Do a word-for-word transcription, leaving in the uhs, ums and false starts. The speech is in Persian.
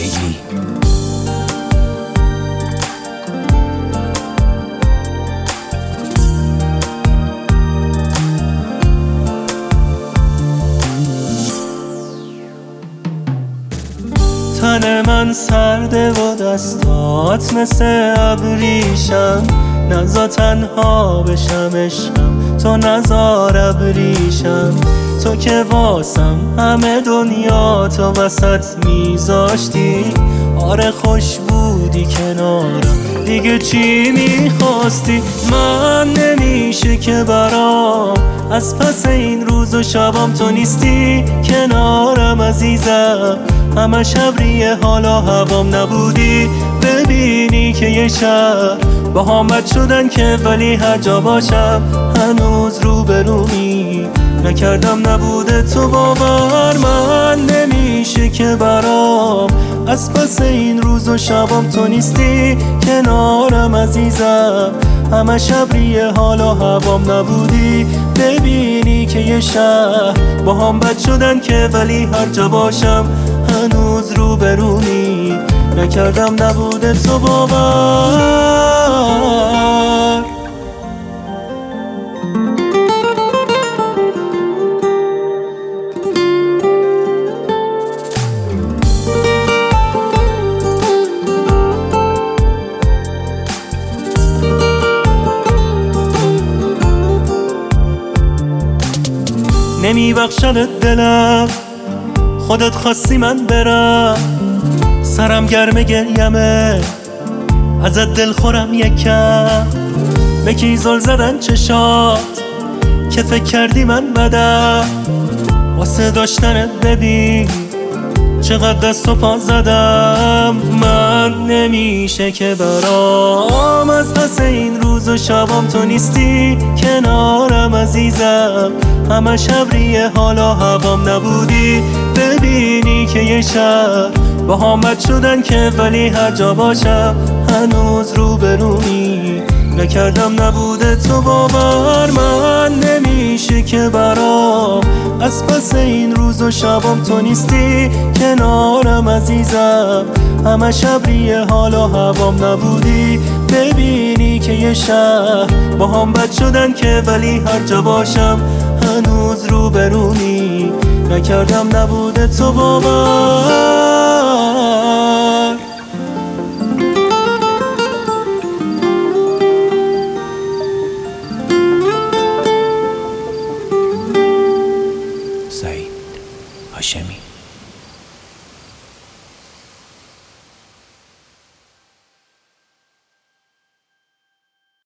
لیلی. تن من سرده و دستات مثل ابریشم، نزا تنها بشم عشقم، تو نزار ابریشم. تو که واسم همه دنیا تو وسط میذاشتی، آره خوش بودی کنارم، دیگه چی میخواستی؟ من نمیشه که برام از پس این روز و شبام تو نیستی کنارم عزیزم، همه شبریه حالا هوام نبودی. ببینی که یه شب با هم بد شدن که ولی هر جا باشم هنوز روبرومی، نکردم نبوده تو باور. من نمیشه که برام از پس این روز و شبام تو نیستی کنارم عزیزم، همه شبریه حالا هوام نبودی. ببینی که یه شب با هم بد شدن که ولی هر جا باشم هنوز روبرونی، نکردم نبوده تو باور. نمیبخشدت دلم، خودت خواستی من برم، سرم گرم گریمه ازت دل خورم یکم. به کی زل زدن چشات که فکر کردی من بدم، واسه داشتنت ببین چقدر دست و پا زدم. من نمیشه که برام از پس این روز و شبام تو نیستی کنارم عزیزم، همه شبریه حالا هوام نبودی. ببینی که یه شب با هم بد شدن که ولی هر جا باشم هنوز روبرونی، نکردم نبوده تو باور. من نمیشه که برام از پس این روز و شبام تو نیستی کنارم عزیزم، همه شبریه حالا هوام نبودی. ببینی که یه شب با هم بد شدن که ولی هر جا باشم هنوز روبرونی، نکردم نبوده تو باور.